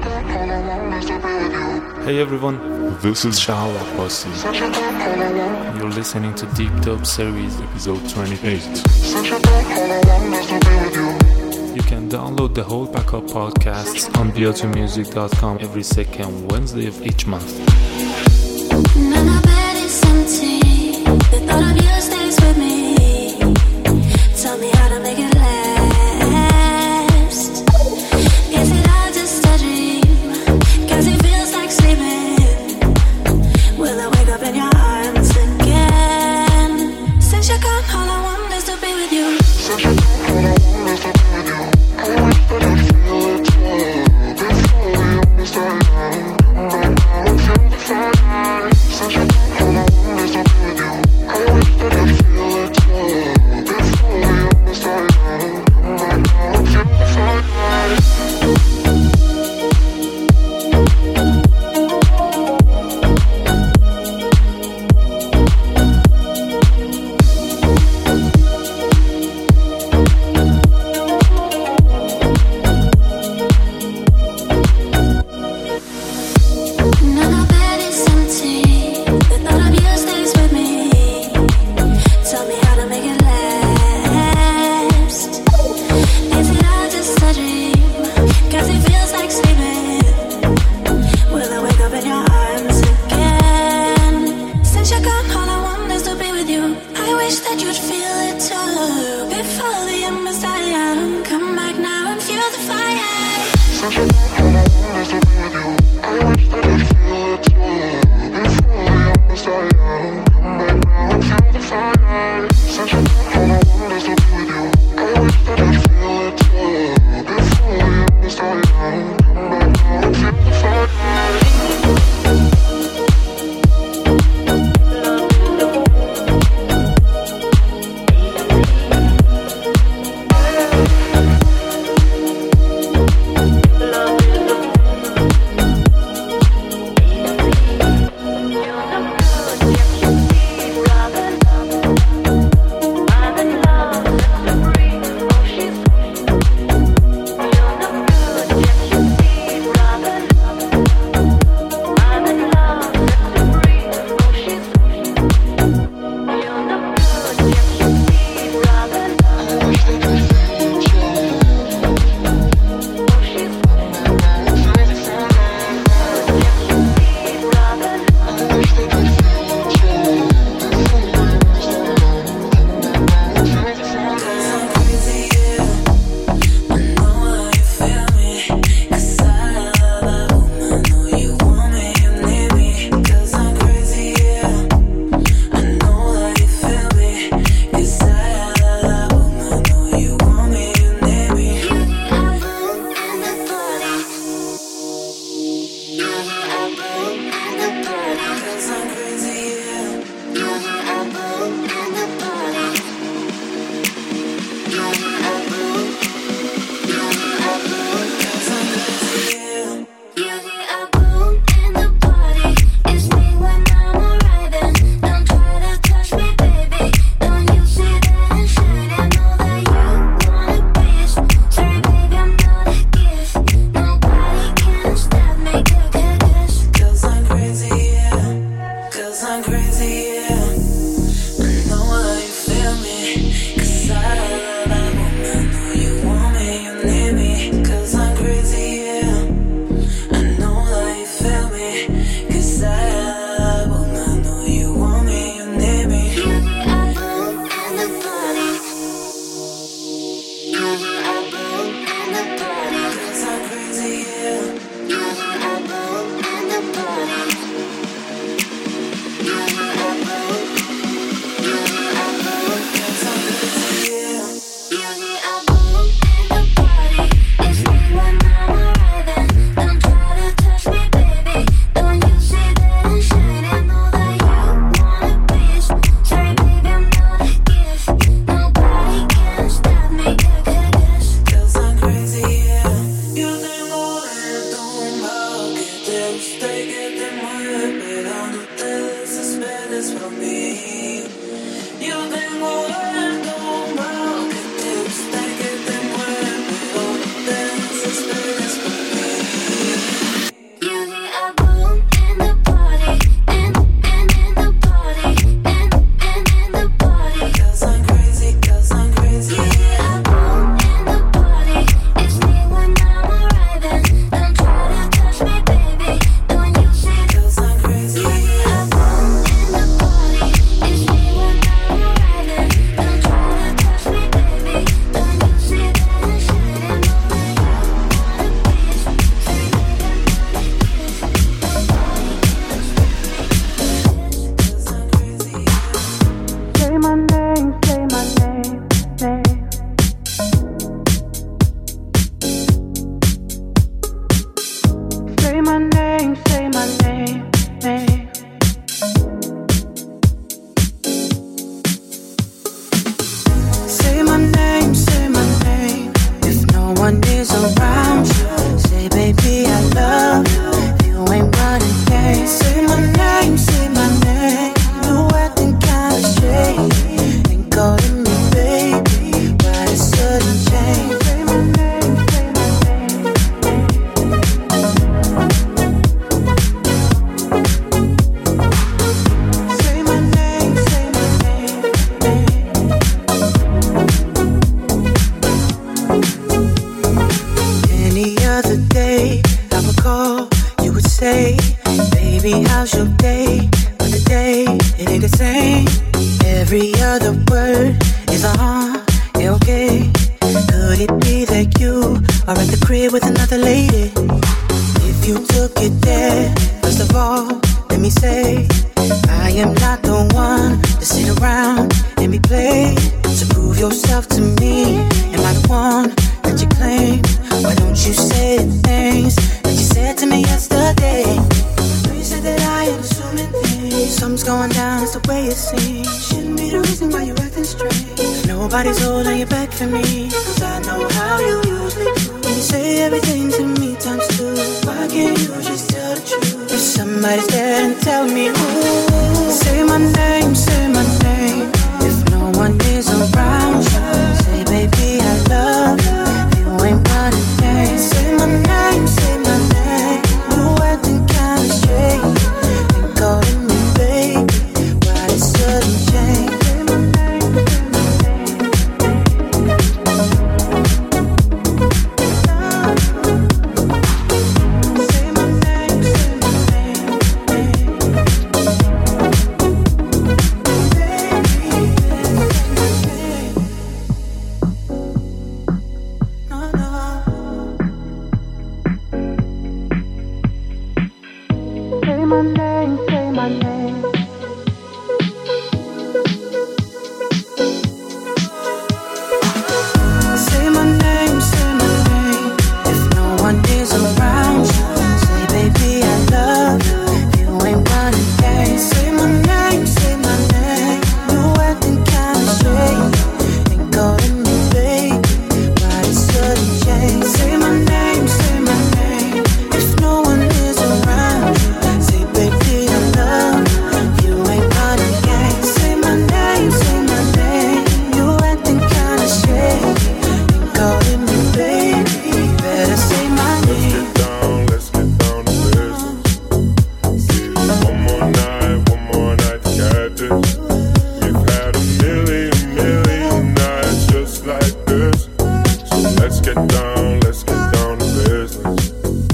Hey everyone, this is Shahala Posse. You're listening to Deep Dope Series episode 28. You can download the whole pack of podcasts on bio2music.com every second Wednesday of each month. Now my bed is empty. The thought of you stays with me. Tell me how to make it last. Is it all just a dream? 'Cause it feels like sleeping. Will I wake up in your arms again? Since you're gone, all I want is to be with you. Since you're gone, all I want is to be with you. I wish that I'd feel it too. Before we understand. Right now I feel the fire. Since you're gone, all I want is to be with you. I wish that I'd feel it too. Before we understand. Right now I feel the fire. is around you, say baby I love you. If you ain't running game, say my name, say my name. You acting kinda shady, ain't calling me baby. Why a sudden change? Say my name, say my name. Say my name, say my name. Any other day I would call, you would say, baby, how's your day? But today, it ain't the same. Every other word is yeah, okay. Could it be that you are at the crib with another lady? If you took it there, first of all, let me say, I am not the one to sit around and be played. So prove yourself to me. Am I the one that you claim? Why don't you say the things that you said to me yesterday? You said that I am assuming things. Something's going down, it's the way it seems. Shouldn't be the reason why you're acting strange. Nobody's holding you back for me, cause I know how you usually do. When you say everything to me times two, why can't you just tell the truth? If somebody's there and tell me who. Say my name, say my name. If no one is around you, say baby I love you. If you ain't running game, say my name, say my name. You acting kinda shady, ain't calling me baby. Why a sudden change? Say my name, say my name. Say my name, say my name. No, no. Say my name, say my name. Say my name, say my name. If no one is around you, say baby I love you. If you ain't running game, say my name, say my name. You acting kinda shady, ain't calling me baby. Why a sudden change? Say my name, say my name. If no one is around you, say baby I love you. If you ain't running game, say my name, say my name. You acting kinda shady, ain't calling me baby. Better say my name. Let's get down to business. One more night to get this. We've had a million nights just like this. So let's get down to business.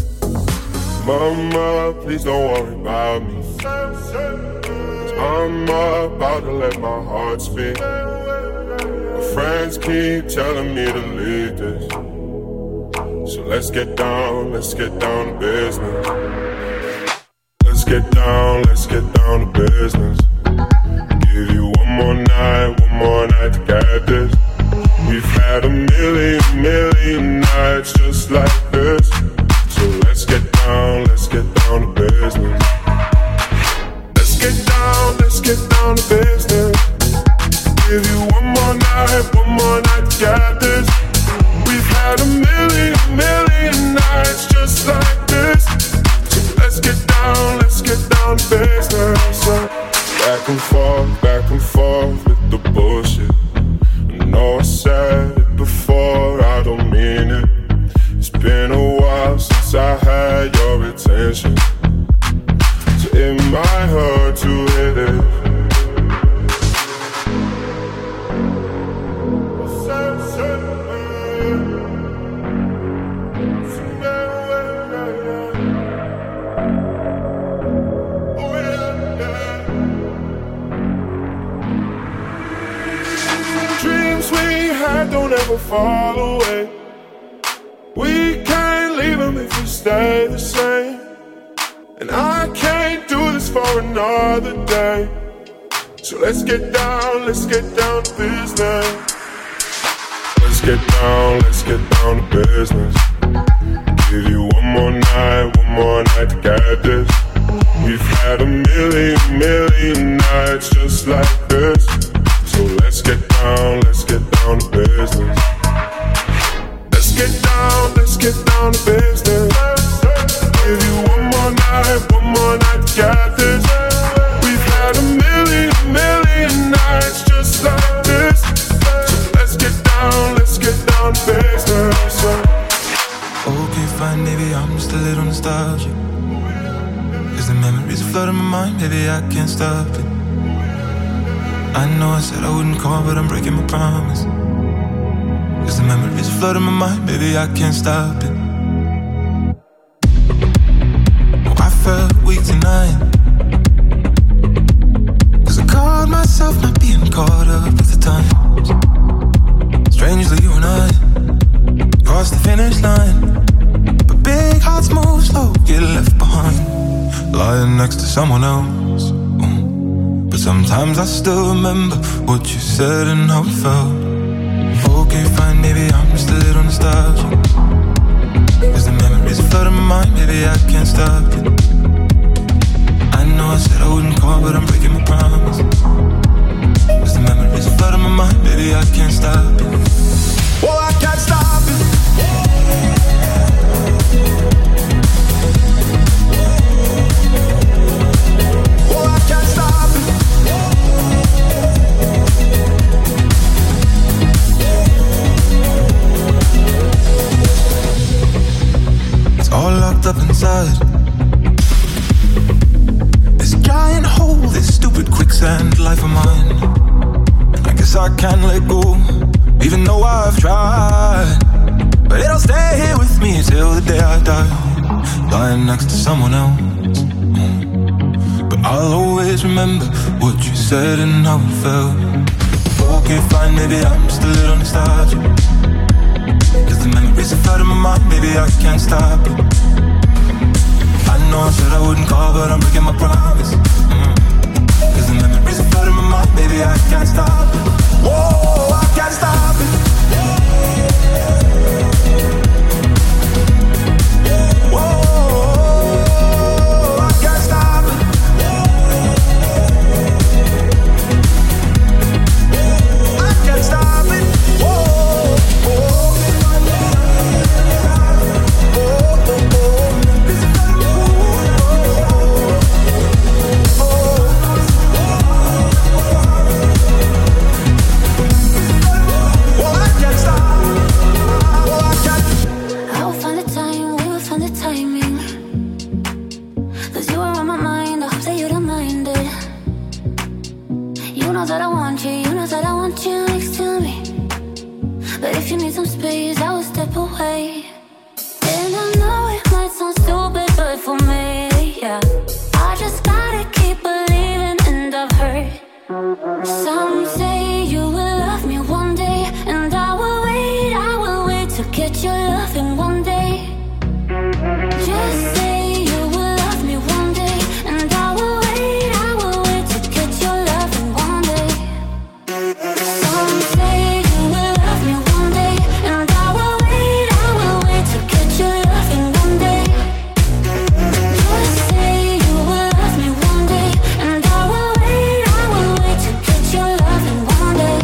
Mama, please don't worry about me. 'Cause I'm about to let my heart speak. My friends keep telling me to leave this. So let's get down to business. Let's get down to business. Give you one more night to get this. We've had a million nights just like this. So let's get down to business. Let's get down to business. Give you one more night to get this. We've had a million nights just like this. So let's get down to business. Back and forth with the bullshit. I know I said it before, I don't mean it. It's been a while since I had your attention, so it might hurt to hit it. Dreams we had don't ever fall away. We can't leave them if we stay the same. And I can't do this for another day. So let's get down to business. Let's get down to business. Give you one more night to get this. We've had a million nights just like this. So let's get down to business. Let's get down get down to business. Give you one more night to get this. We've had a million nights just like this. So let's get down to business. Okay, fine, maybe I'm just a little nostalgic. Cause the memories flood in my mind, maybe I can't stop it. I know I said I wouldn't call, but I'm breaking my promise. Cause the memories flood in my mind, baby, I can't stop it. Oh, I felt weak tonight. Cause I caught myself not being caught up with the times. Strangely, you and I crossed the finish line. But big hearts move slow, get left behind. Lying next to someone else. But sometimes I still remember what you said and how it felt. Okay, fine, maybe I'm just a little nostalgic. Cause the memories flood in my mind, maybe I can't stop it. I know I said I wouldn't call, but I'm breaking my promise. Cause the memories flood in my mind, baby, I can't stop it. Oh, I can't stop it. Oh, I can't stop it. It's all locked up inside this giant hole, this stupid quicksand life of mine. I guess I can't let go, even though I've tried. But it'll stay here with me till the day I die, lying next to someone else. But I'll always remember what you said and how it felt. Okay, fine, maybe I'm just a little nostalgic. Cause the memories are flooding my mind, baby, I can't stop it. I know I said I wouldn't call, but I'm breaking my promise. Cause the memories are flooding my mind, baby, I can't stop it. Whoa, I can't stop it. Whoa, I can't stop it. I can't stop it. Whoa, whoa. That I want you, you know that I want you next to me. But if you need some space, I will step away. And I know it might sound stupid, but for me, yeah, I just gotta keep believing, and I've heard some say you will love me one day, and I will wait to get your loving one day. Just say you will love me one day, and I will wait to get your loving one day. Some say you will love me one day, and I will wait to get your loving one day. Just say you will love me one day, and I will wait to get your loving one day.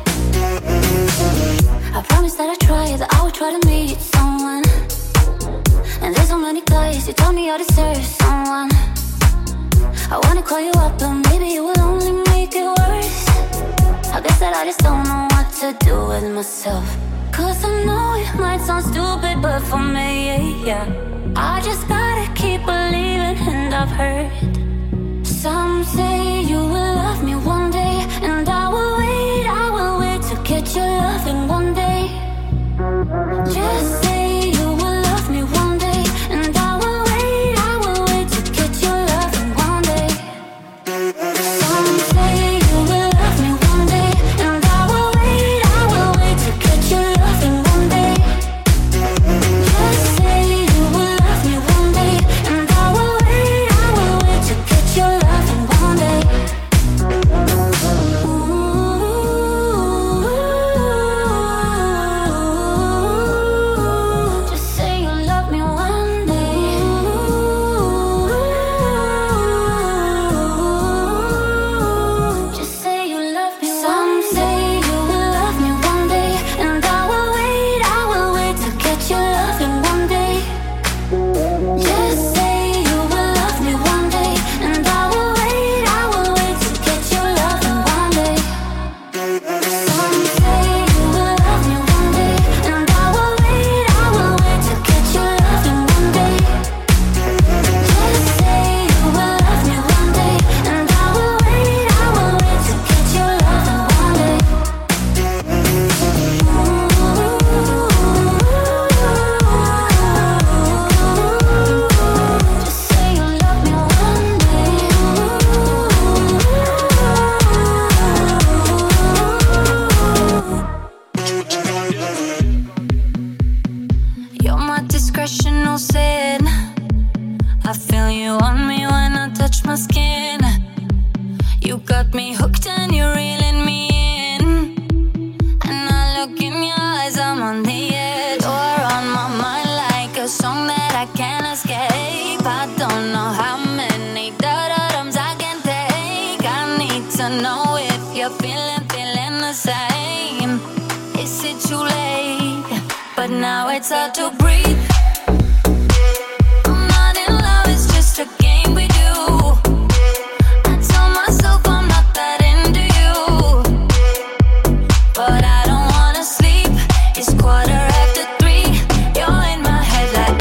I promise that I try, that I will try to meet someone. And there's so many guys, you told me I deserve someone. I wanna call you up, but maybe it will only make it worse. I guess that I just don't know what to do with myself. Cause I know it might sound stupid, but for me, yeah, I just gotta keep believing, and I've heard some say you will love me one day, and I will wait to get your loving one day. Just say you will love me one day, and I will wait to get your loving one day. Some say you will love me one day, and I will wait to get your loving one day. Just say you will love me one day, and I will wait discretion, no sin. I feel you on me when I touch my skin. You got me hooked and you're reeling me in. And I look in your eyes, I'm on the edge. You're on my mind like a song that I can't escape. I don't know how many da-da-dums I can take. I need to know if you're feeling the same. Is it too late? But now it's hard to breathe. I'm not in love, it's just a game we do. I tell myself I'm not that into you, but I don't wanna sleep. It's 3:15. You're in my head like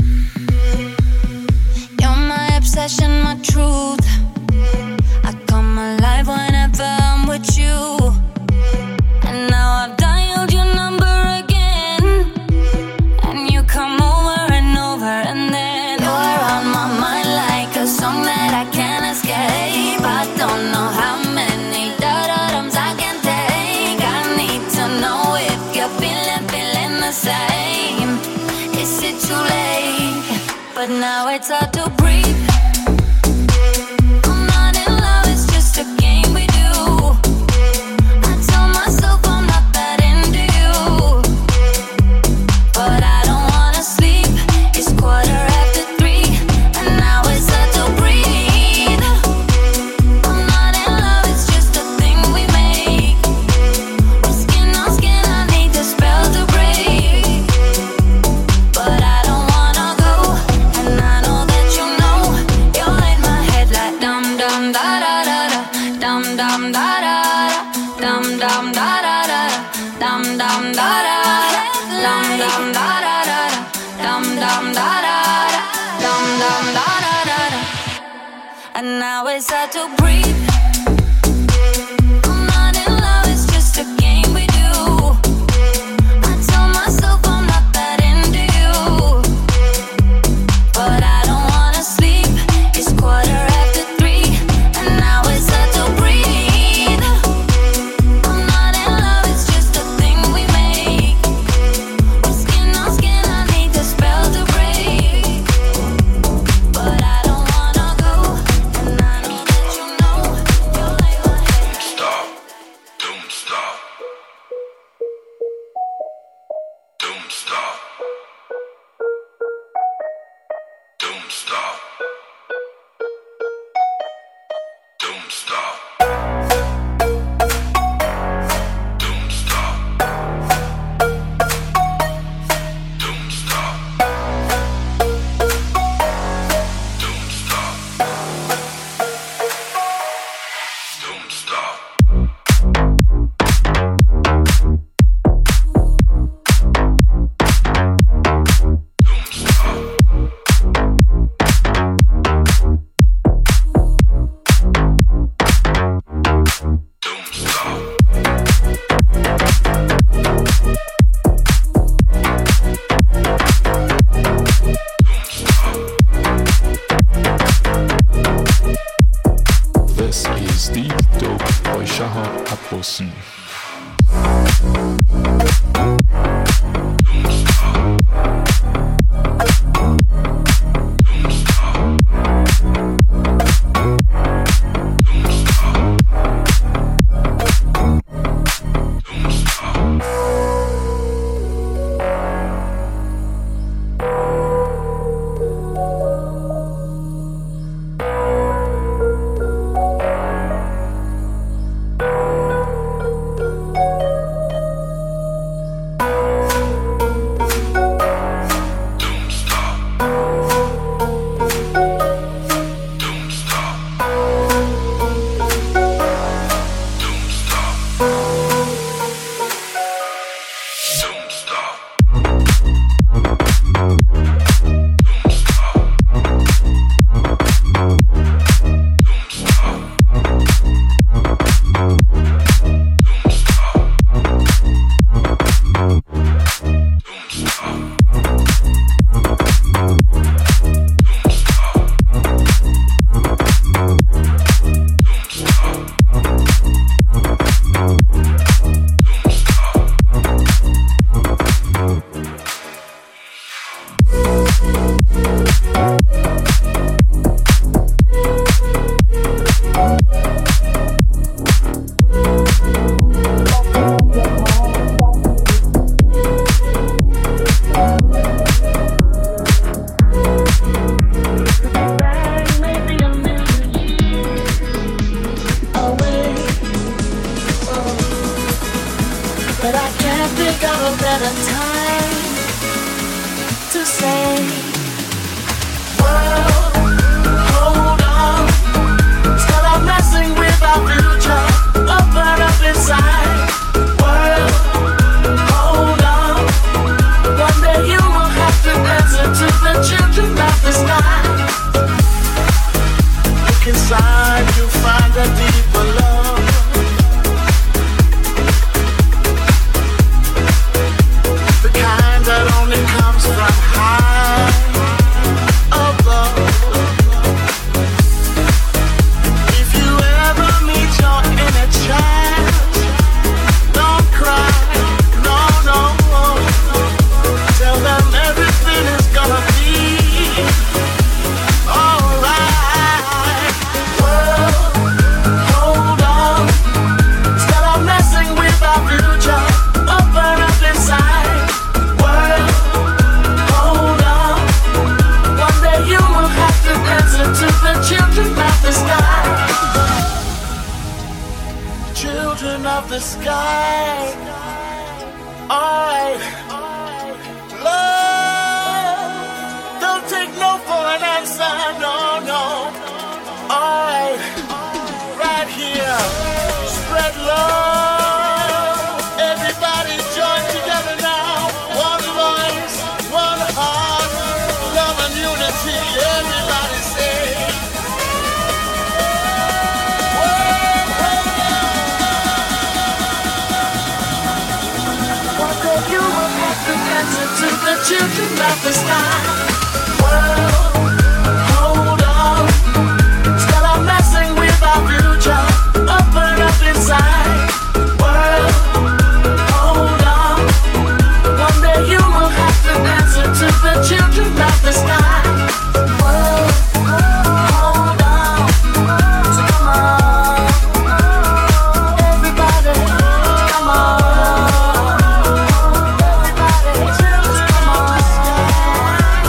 you're my obsession, my truth. I come alive whenever I'm with you. And now I've dialed your number again, and you come over and over, and then you're on my mind like a song that I can't escape. I don't know how many da-da-dums I can take. I need to know if you're feeling the same. Is it too late? But now it's hard to breathe. I'm not in love, it's just a game we do. I tell myself I'm not that into you, but I don't wanna sleep. It's 3:15, and now it's hard to breathe. I'm not in love, it's just a thing we make. We're skin on skin, I need the spell to break. But I don't wanna go, and I know that you know. You're in my head like dum dum da da da da, dum dum da da da, dum dum da da da, dum dum da da da, dum dum da da da, dum dum da da da, dum dum da da da. And now it's hard to breathe. I'm not in love, it's just a game we do. I tell myself I'm not that into you, but I don't wanna sleep. It's 3:15, and now it's hard to breathe. I'm not in love, it's just a thing we make. We're skin on skin, I need the spell to break. But I don't wanna go, and I know that you know. You're like my head. Stop. Don't stop. Don't stop. Don't stop. Don't stop. Don't stop. Don't stop. Don't stop. Don't stop. Don't stop. Don't stop. This is Deep Dope by Shahab Abbasi. to say, world, hold on. Instead of messing with our future, open up inside. World, hold on. One day you will have to answer to the children of the sky. Look inside, you'll find a deeper love. The kind that only comes from high above. If you ever meet your inner child, don't cry, no, no. Tell them everything is gonna be alright. World, hold on. Instead of messing with our future, open up inside. World, hold on. One day you will have to answer to the children of the sky. Children of the sky. Alright. Love. Don't take no for an answer. No, no. Alright. Right here. Spread love. Everybody join together now. One voice, one heart. Love and unity. Everybody say. One day you will have to answer to the children of the sky. World, hold on. Instead of messing with our future, open up inside. World, hold on. One day you will have to answer to the children of the sky. World, hold on. So come on, everybody, come on. Everybody, come on.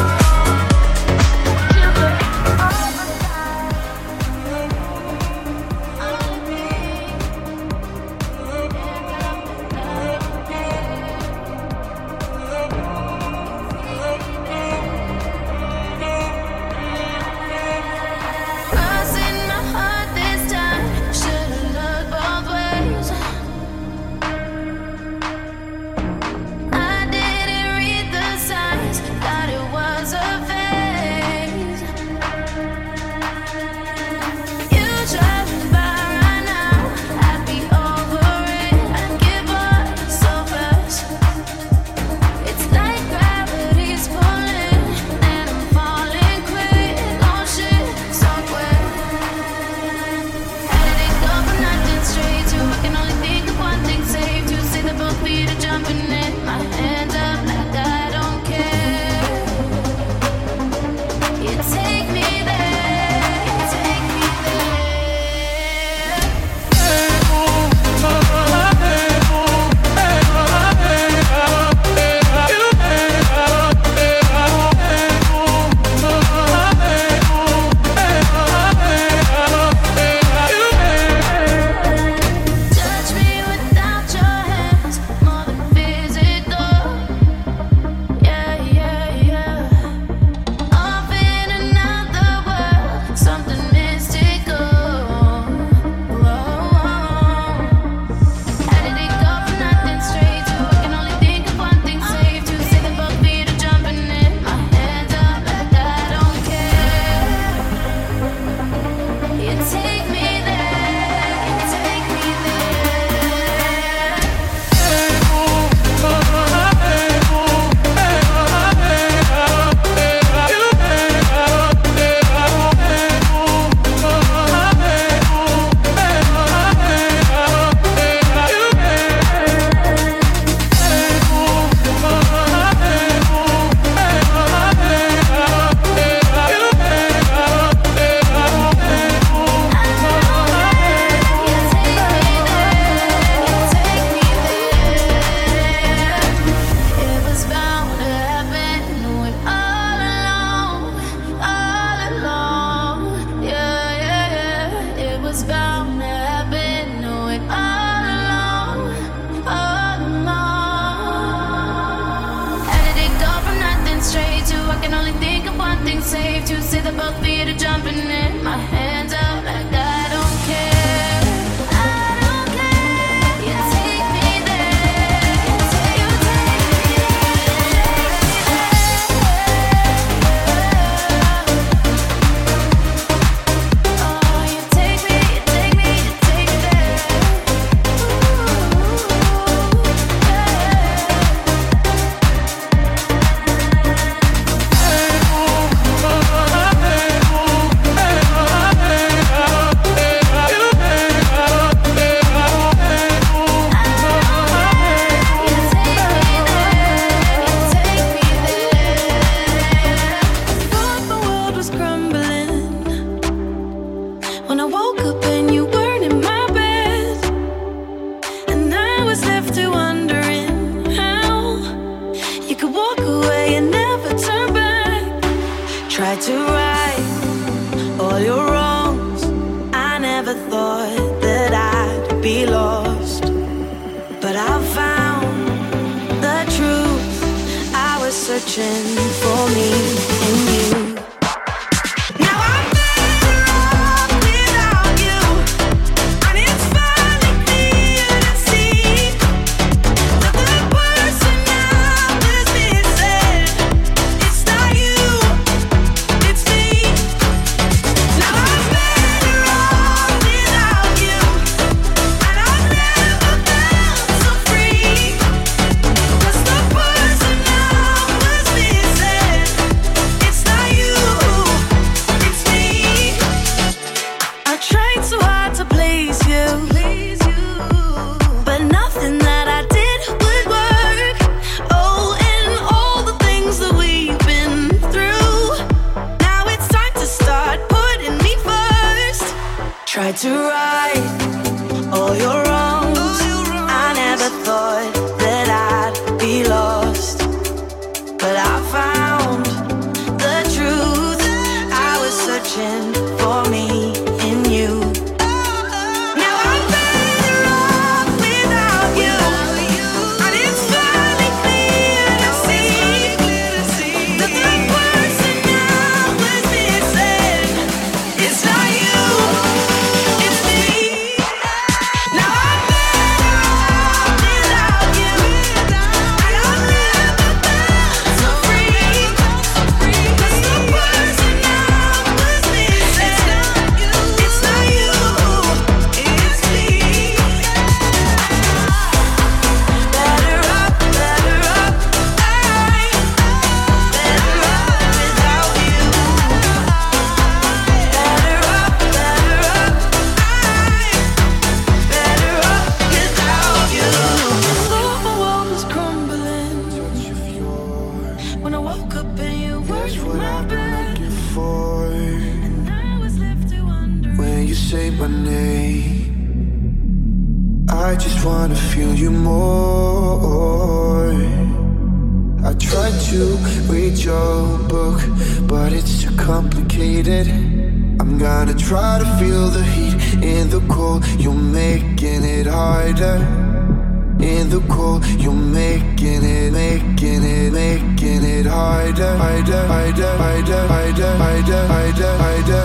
safe to say the both feet are jumping in. My hands out like I don't care. I don't care. You take me there. You take me there. Oh, you take me there. When I woke up and you weren't in my bed, and I was left to wondering how you could walk away and never turn back. Tried to right all your wrongs. I never thought that I'd be lost, but I found the truth. I was searching for me in you. Tried to right all your wrongs. I never thought that I'd be lost, but I found the truth. I was searching for me in you. Now I'm better off without you, and it's finally clear to see that the person I was missing is not you. When I woke up and you weren't in my bed, and I was left to wonder. When you say my name, I just wanna feel you more. I tried to read your book, but it's too complicated. I'm gonna try to feel the heat in the cold. You're making it harder. In the cold, you're making it harder, harder, harder, harder, harder, harder, harder, harder,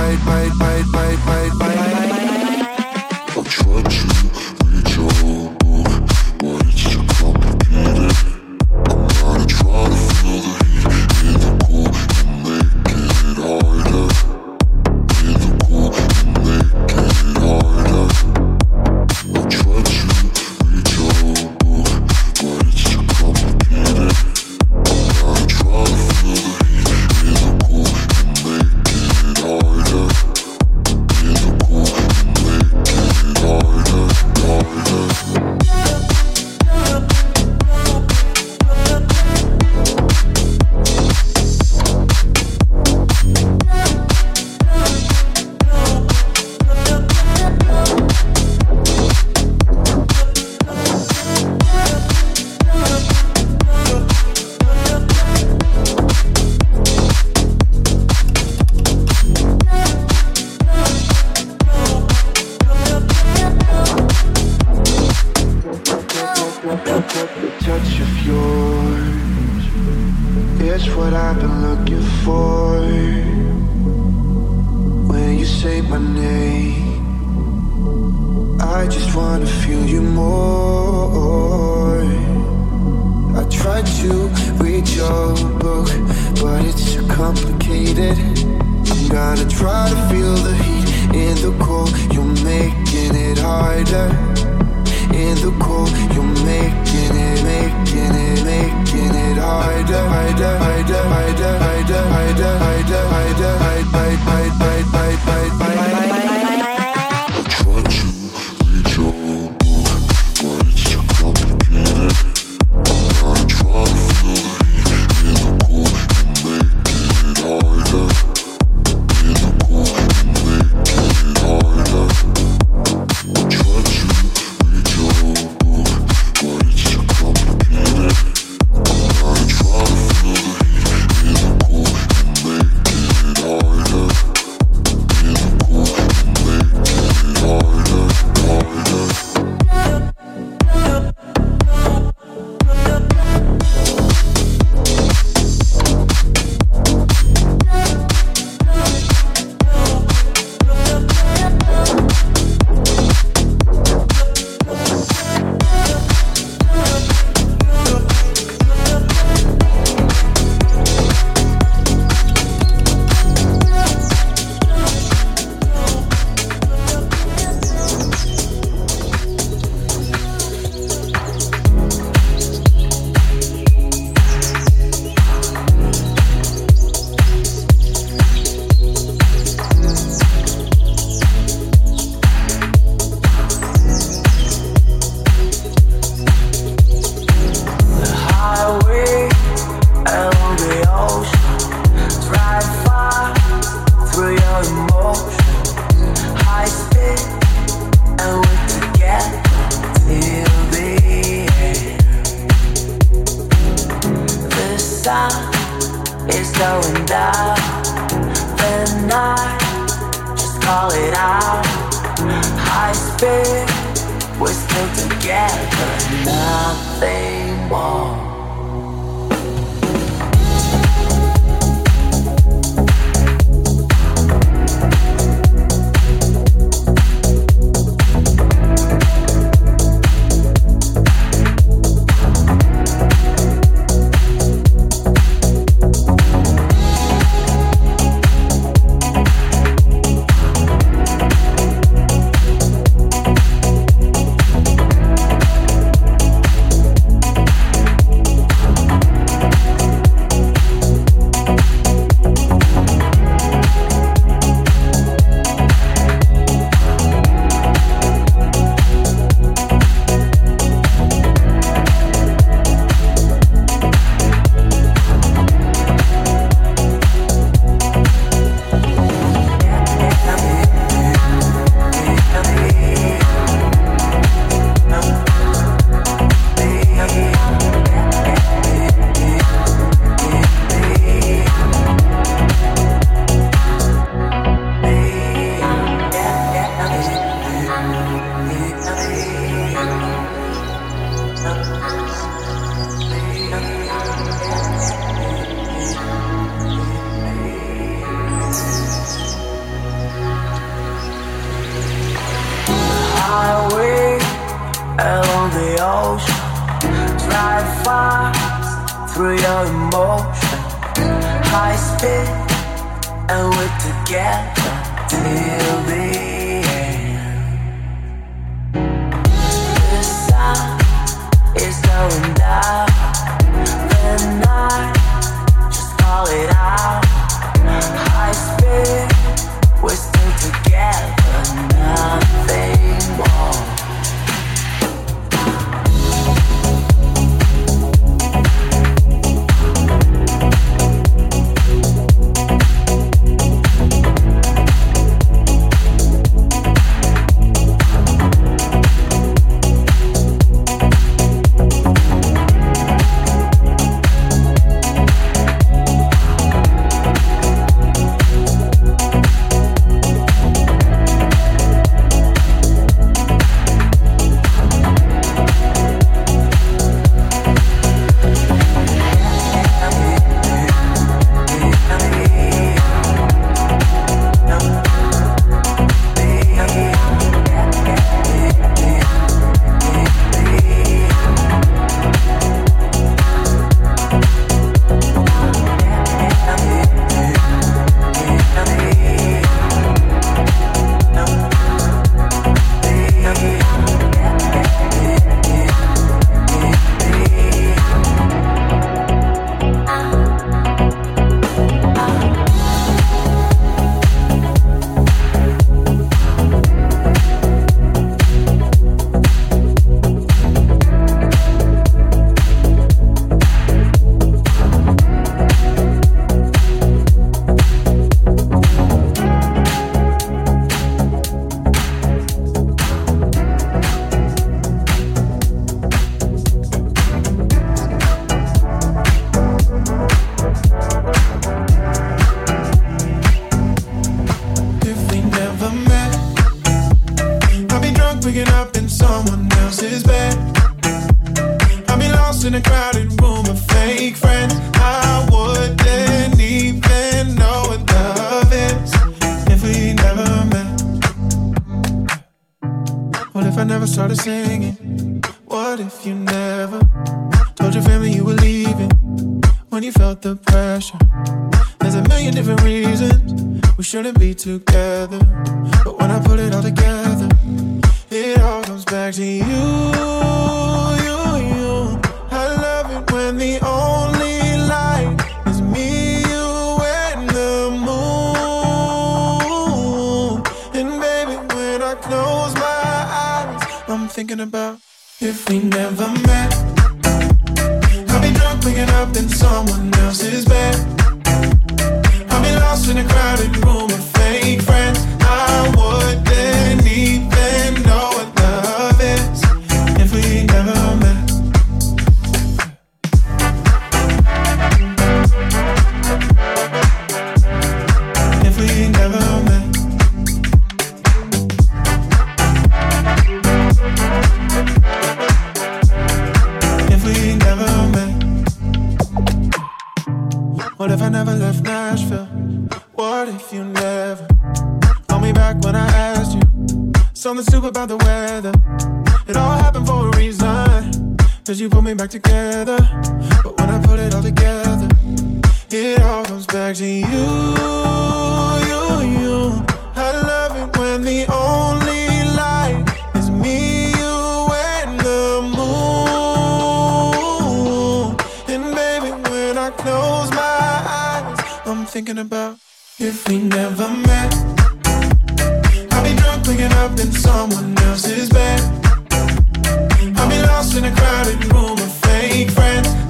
I'll try to read your book, but it's too complicated. I'm gonna try to feel the heat in the cold. You're making it harder. In the cold, you're making it harder. I'll try to read your book, but it's too complicated. I'm gonna try to feel the heat in the cold. You're making it harder. what I've been looking for. When you say my name, I just wanna feel you more. I tried to read your book, but it's too complicated. I'm gonna try to feel the heat in the cold. You're making it harder. In the cold, you're making it harder. Harder, harder, harder, harder, harder, harder, harder, I tried to read your book, but it's too complicated. I'm gonna try to feel the heat in the cold. You're making it harder. In the cold, you're making it harder. I tried to read your book, but it's too complicated. I'm gonna try to feel the heat in the cold. You're making it harder. In the cold, you're making it harder, harder. started singing. What if you never told your family you were leaving when you felt the pressure? There's a million different reasons we shouldn't be together, but when I put it all together, it all comes back to you. I love it when the only light is me, you, and the moon. And baby, when I close my eyes, I'm thinking about if we never met. I'll be drunk waking up in someone else's bed. I'll be lost in a crowded room of fake friends. I wouldn't even know what love is if we never met. If we never met. If we never met. What if I never left Nashville? What if you never called me back when I asked you something stupid about the weather? It all happened for a reason, 'cause you put me back together. But when I put it all together, it all comes back to you. I love it when the only light is me, you, and the moon. And baby, when I close my eyes, I'm thinking about if we never met. I'll be drunk waking up in someone else's bed. I'll be lost in a crowded room of fake friends.